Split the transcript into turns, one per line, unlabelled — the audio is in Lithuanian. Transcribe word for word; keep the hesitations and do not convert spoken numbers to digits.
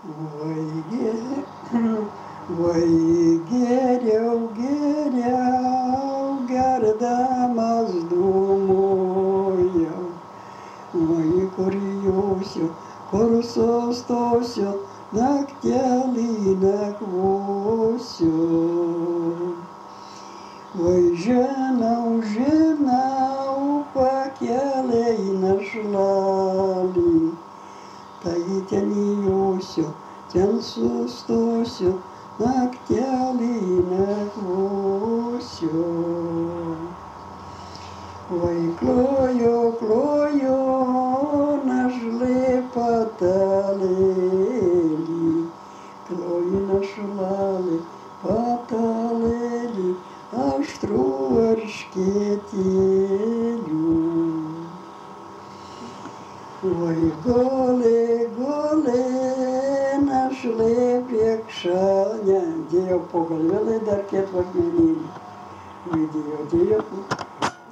Vai, ge- vai geriau, geriau, gerdamas dūmojau. Vai kur jūsiu, kur sustosiu, naktelį nakvosiu. Vai žinau, žinau, pakeliai našlalį, tai ten įjosiu, ten sustosiu, naktelį nakvosiu. Vai klojo, klojo, našlė patalėlį, klojo našlalė patalėlį, aštrų erškėtėlių. Vai gulė, gulė, našlė priekšane, dėjo po galvelį dar ketvakmenėlį. Vai dėjo, dėjo.